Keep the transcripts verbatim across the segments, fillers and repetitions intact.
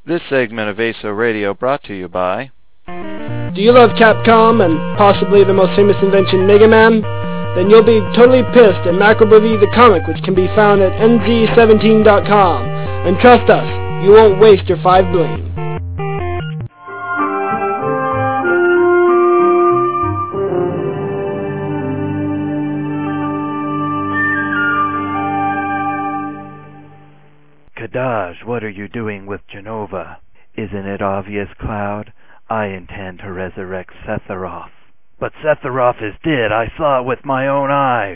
This segment of A S O Radio brought to you by... Do you love Capcom and possibly the most famous invention, Mega Man? Then you'll be totally pissed at Macrobo V the comic, which can be found at N Z seventeen dot com. And trust us, you won't waste your five bling. Kadaj, what are you doing with Jenova? Isn't it obvious, Cloud? I intend to resurrect Sephiroth. But Sephiroth is dead. I saw it with my own eyes.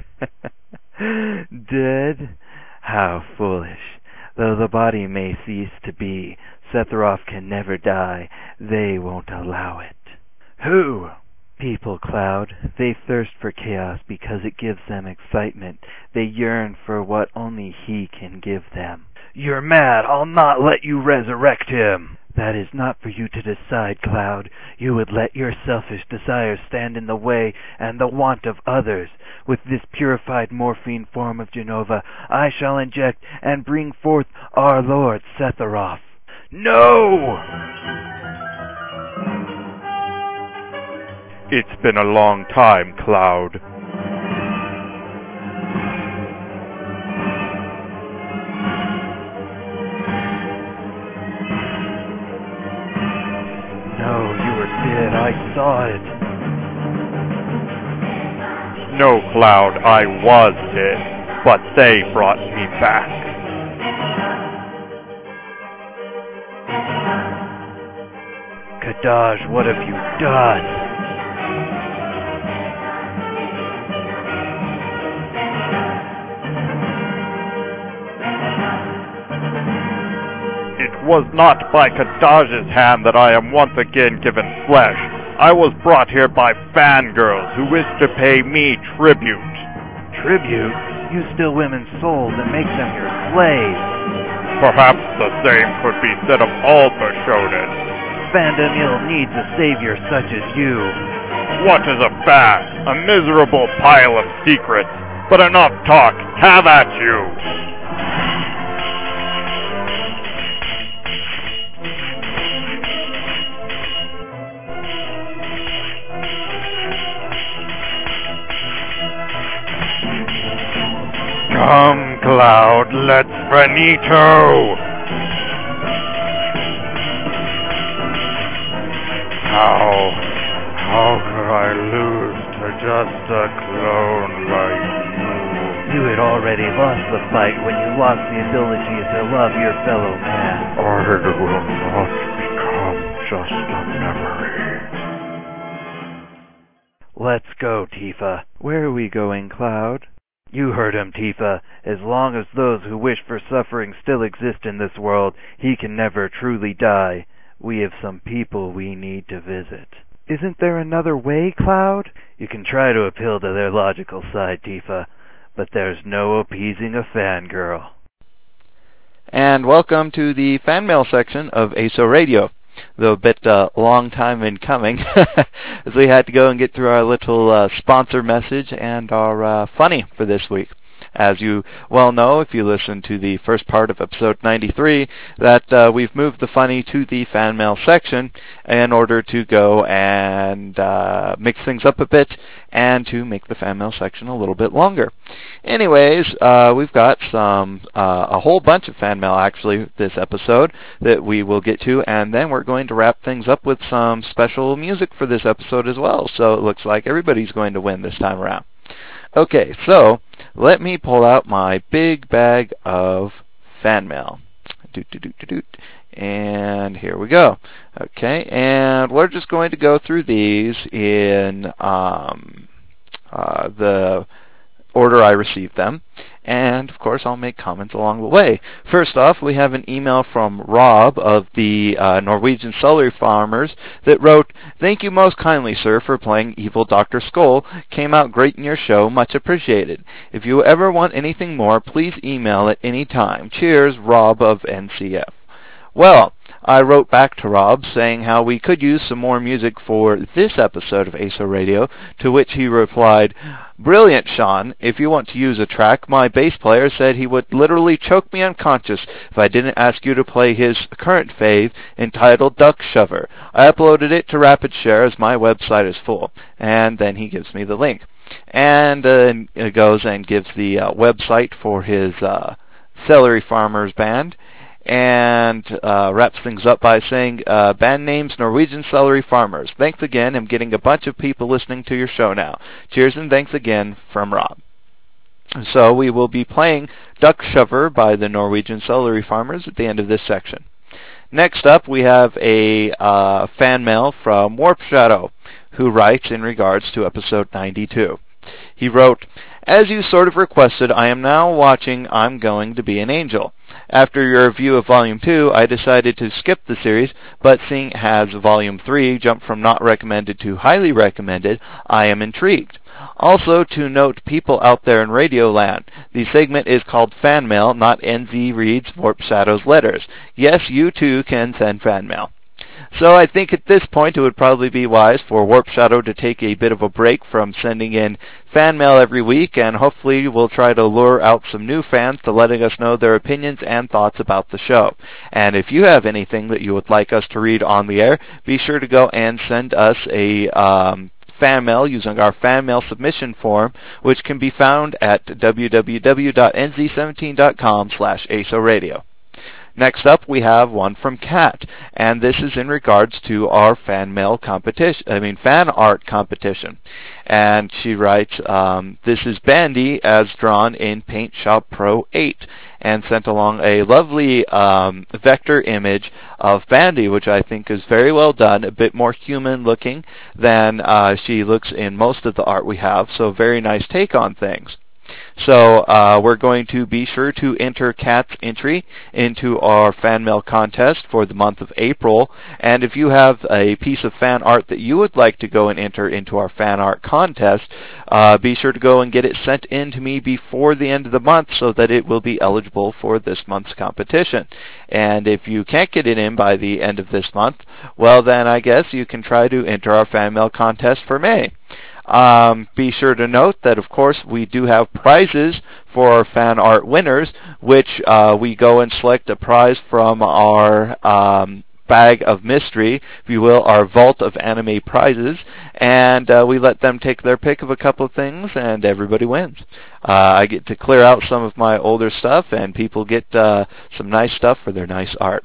Dead? How foolish. Though the body may cease to be, Sephiroth can never die. They won't allow it. Who? People, Cloud. They thirst for chaos because it gives them excitement. They yearn for what only he can give them. You're mad. I'll not let you resurrect him. That is not for you to decide, Cloud. You would let your selfish desires stand in the way and the want of others. With this purified morphine form of Jenova, I shall inject and bring forth our Lord Sephiroth. No! It's been a long time, Cloud. No, you were dead. I saw it. No, Cloud, I was dead, but they brought me back. Kadaj, what have you done? It was not by Kadaj's hand that I am once again given flesh. I was brought here by fangirls who wish to pay me tribute. Tribute? You steal women's souls and make them your slaves. Perhaps the same could be said of all the shonen. Fandom ill needs a savior such as you. What is a fan? A miserable pile of secrets. But enough talk. Have at you. Come, Cloud, let's finito! How, how could I lose to just a clone like you? You had already lost the fight when you lost the ability to love your fellow man. I will not become just a memory. Let's go, Tifa. Where are we going, Cloud? You heard him, Tifa. As long as those who wish for suffering still exist in this world, he can never truly die. We have some people we need to visit. Isn't there another way, Cloud? You can try to appeal to their logical side, Tifa, but there's no appeasing a fangirl. And welcome to the fan mail section of A S O Radio. Though a bit uh, long time in coming, as we had to go and get through our little uh, sponsor message and our uh, funny for this week. As you well know, if you listen to the first part of episode ninety-three, that uh, we've moved the funny to the fan mail section in order to go and uh, mix things up a bit and to make the fan mail section a little bit longer. Anyways, uh, we've got some uh, a whole bunch of fan mail actually this episode that we will get to, and then we're going to wrap things up with some special music for this episode as well. So it looks like everybody's going to win this time around. Okay, so let me pull out my big bag of fan mail. Doot, doot, doot, doot, doot. And here we go. Okay, and we're just going to go through these in um, uh, the order I received them. And, of course, I'll make comments along the way. First off, we have an email from Rob of the uh, Norwegian Sully Farmers that wrote, "Thank you most kindly, sir, for playing Evil Doctor Skull. Came out great in your show. Much appreciated. If you ever want anything more, please email at any time. Cheers, Rob of N C F." Well, I wrote back to Rob saying how we could use some more music for this episode of A S O Radio, to which he replied, "Brilliant, Sean. If you want to use a track, my bass player said he would literally choke me unconscious if I didn't ask you to play his current fave entitled Duck Shover. I uploaded it to RapidShare as my website is full." And then he gives me the link. And uh, it goes and gives the uh, website for his uh, Celery Farmers band, and uh, wraps things up by saying, uh, band name's Norwegian Celery Farmers. Thanks again. I'm getting a bunch of people listening to your show now. Cheers and thanks again from Rob. So we will be playing Duck Shover by the Norwegian Celery Farmers at the end of this section. Next up, we have a uh, fan mail from Warp Shadow, who writes in regards to episode ninety-two. He wrote, "As you sort of requested, I am now watching I'm Going to Be an Angel. After your review of Volume two, I decided to skip the series, but seeing it has Volume three jumped from not recommended to highly recommended, I am intrigued. Also, to note people out there in Radio Land, the segment is called Fan Mail, not N Z Reads Warp Shadow's Letters. Yes, you too can send fan mail." So I think at this point it would probably be wise for Warp Shadow to take a bit of a break from sending in fan mail every week, and hopefully we'll try to lure out some new fans to letting us know their opinions and thoughts about the show. And if you have anything that you would like us to read on the air, be sure to go and send us a um, fan mail using our fan mail submission form, which can be found at w w w dot n z seventeen dot com slash A S O radio. Next up, we have one from Kat, and this is in regards to our fan mail competition, I mean fan art competition. And she writes, um, "This is Bandy as drawn in Paint Shop Pro eight," and sent along a lovely um, vector image of Bandy, which I think is very well done, a bit more human looking than uh, she looks in most of the art we have, so very nice take on things. So uh, we're going to be sure to enter Kat's entry into our fan mail contest for the month of April. And if you have a piece of fan art that you would like to go and enter into our fan art contest, uh, be sure to go and get it sent in to me before the end of the month so that it will be eligible for this month's competition. And if you can't get it in by the end of this month, well then I guess you can try to enter our fan mail contest for May. Um, be sure to note that, of course, we do have prizes for our fan art winners, which uh, we go and select a prize from our um, bag of mystery, if you will, our vault of anime prizes, and uh, we let them take their pick of a couple of things, and everybody wins. Uh, I get to clear out some of my older stuff, and people get uh, some nice stuff for their nice art.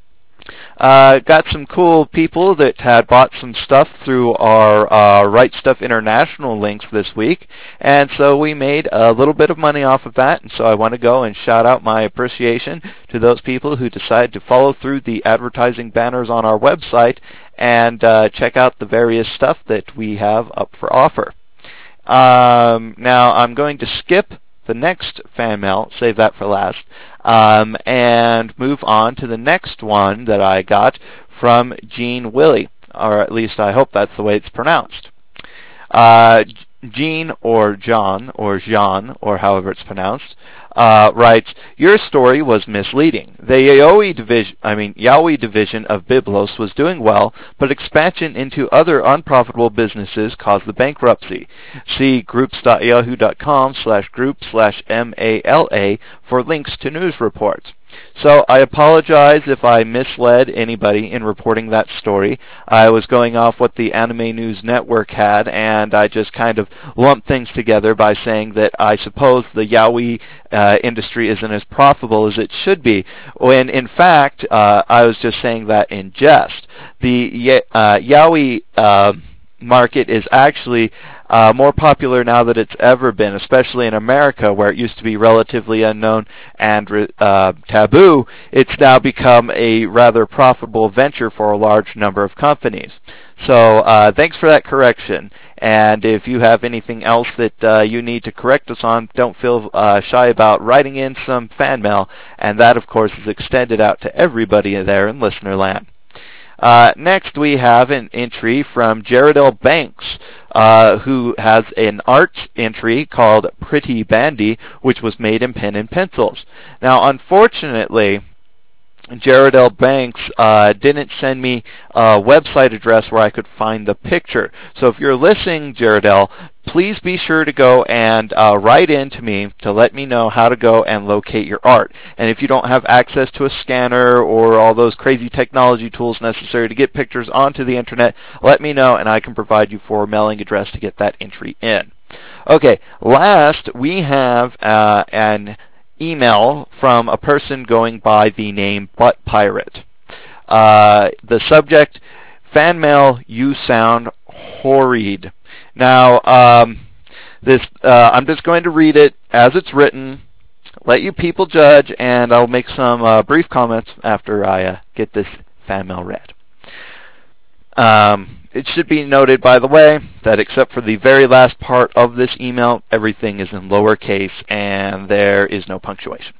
Uh, got some cool people that had bought some stuff through our uh, Right Stuff International links this week, and so we made a little bit of money off of that, and so I want to go and shout out my appreciation to those people who decided to follow through the advertising banners on our website and uh, check out the various stuff that we have up for offer. Um, now, I'm going to skip the next fan mail, save that for last, um, and move on to the next one that I got from Gene Willie, or at least I hope that's the way it's pronounced. Uh, Gene, or John, or Jean, or however it's pronounced, uh, writes, "Your story was misleading. The Yaoi division, I mean, Yaoi division of Biblos was doing well, but expansion into other unprofitable businesses caused the bankruptcy. See groups.yahoo.com slash group slash M-A-L-A for links to news reports." So I apologize if I misled anybody in reporting that story. I was going off what the Anime News Network had, and I just kind of lumped things together by saying that I suppose the yaoi uh, industry isn't as profitable as it should be, when in fact uh, I was just saying that in jest. The uh, yaoi uh, market is actually uh, more popular now than it's ever been, especially in America, where it used to be relatively unknown and uh, taboo. It's now become a rather profitable venture for a large number of companies. So uh, thanks for that correction. And if you have anything else that uh, you need to correct us on, don't feel uh, shy about writing in some fan mail. And that, of course, is extended out to everybody there in listener land. Uh, next, we have an entry from Jared L. Banks, uh, who has an art entry called Pretty Bandy, which was made in pen and pencils. Now, unfortunately, Jared L. Banks uh, didn't send me a website address where I could find the picture. So if you're listening, Jared L., please be sure to go and uh, write in to me to let me know how to go and locate your art. And if you don't have access to a scanner or all those crazy technology tools necessary to get pictures onto the internet, let me know and I can provide you for a mailing address to get that entry in. Okay, last we have uh, an email from a person going by the name Butt Pirate. Uh, the subject, fan mail, you sound horrid. Now, um, this uh, I'm just going to read it as it's written, let you people judge, and I'll make some uh, brief comments after I uh, get this fan mail read. Um, it should be noted, by the way, that except for the very last part of this email, everything is in lowercase and there is no punctuation.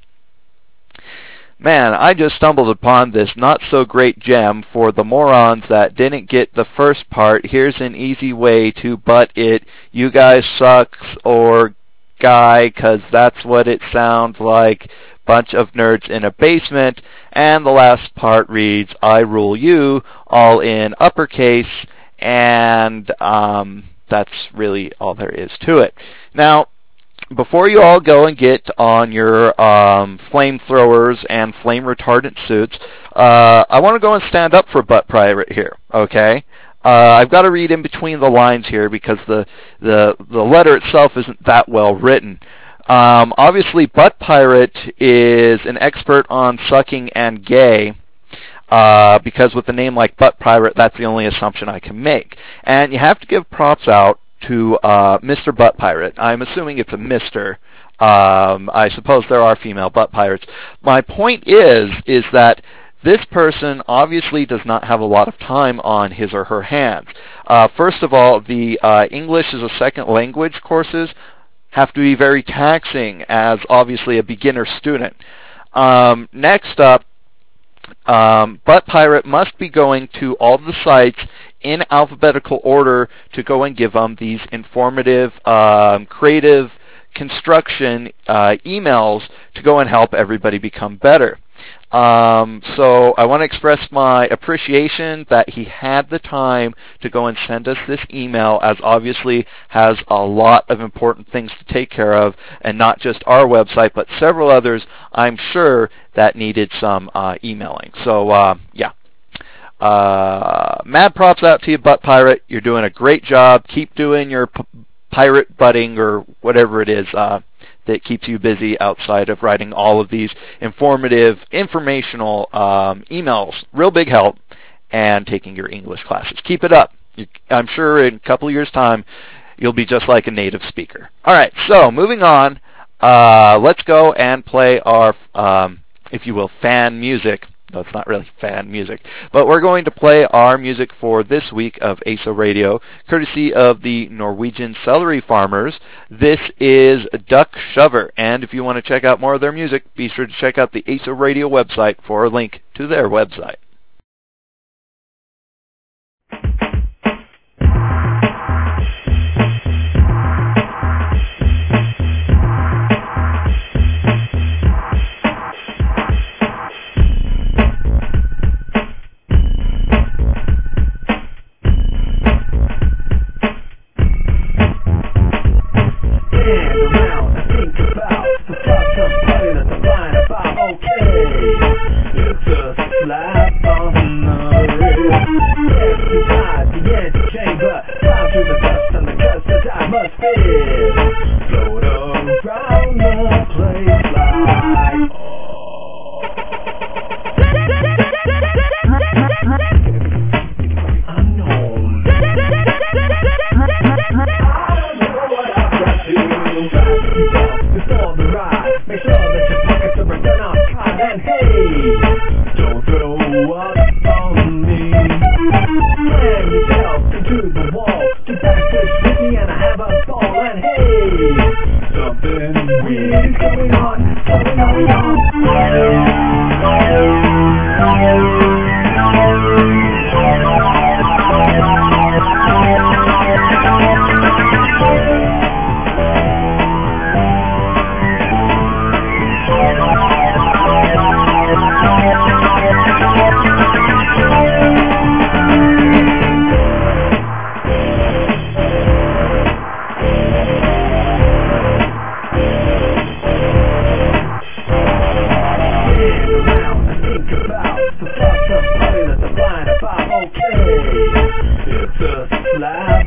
Man, I just stumbled upon this not-so-great gem for the morons that didn't get the first part. Here's an easy way to butt it. You guys sucks, or guy, 'cause that's what it sounds like. Bunch of nerds in a basement. And the last part reads, I rule you, all in uppercase. And um, that's really all there is to it. Now, before you all go and get on your um, flamethrowers and flame retardant suits, uh, I want to go and stand up for Butt Pirate here, okay? Uh, I've got to read in between the lines here because the, the, the letter itself isn't that well written. Um, obviously, Butt Pirate is an expert on sucking and gay. Uh, because with a name like Butt Pirate, that's the only assumption I can make. And you have to give props out to uh, Mister Butt Pirate. I'm assuming it's a Mister Um, I suppose there are female butt pirates. My point is, is that this person obviously does not have a lot of time on his or her hands. Uh, first of all, the uh, English as a second language courses have to be very taxing as obviously a beginner student. Um, next up, Um, Butt Pirate must be going to all the sites in alphabetical order to go and give them these informative, um, creative construction uh, emails to go and help everybody become better. Um, so I want to express my appreciation that he had the time to go and send us this email, as obviously has a lot of important things to take care of, and not just our website, but several others, I'm sure, that needed some uh, emailing. So, uh, yeah. Uh, mad props out to you, Butt Pirate. You're doing a great job. Keep doing your p- pirate butting or whatever it is uh, that keeps you busy outside of writing all of these informative, informational um, emails. Real big help, and taking your English classes. Keep it up. You, I'm sure in a couple of years' time, you'll be just like a native speaker. All right, so moving on, uh, let's go and play our, um, if you will, fan music. No, it's not really fan music. But we're going to play our music for this week of A S O Radio, courtesy of the Norwegian Celery Farmers. This is Duck Shover. And if you want to check out more of their music, be sure to check out the A S O Radio website for a link to their website.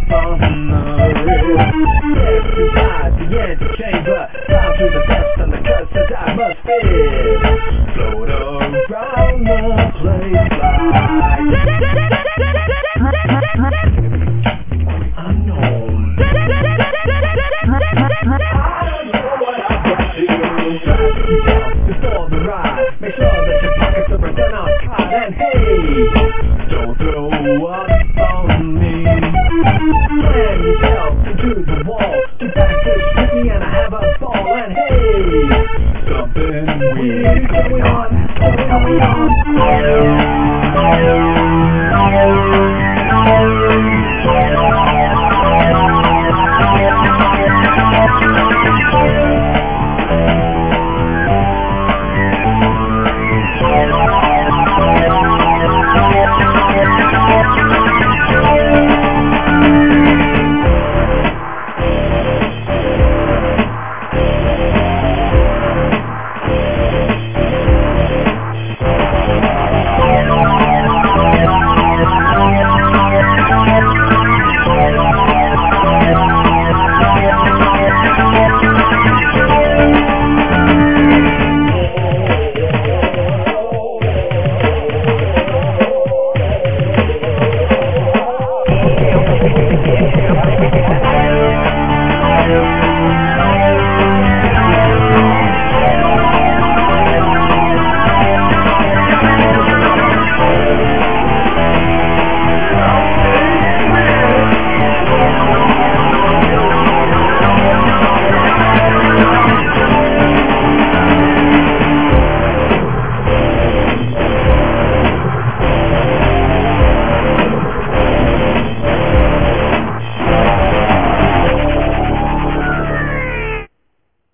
on the wrist.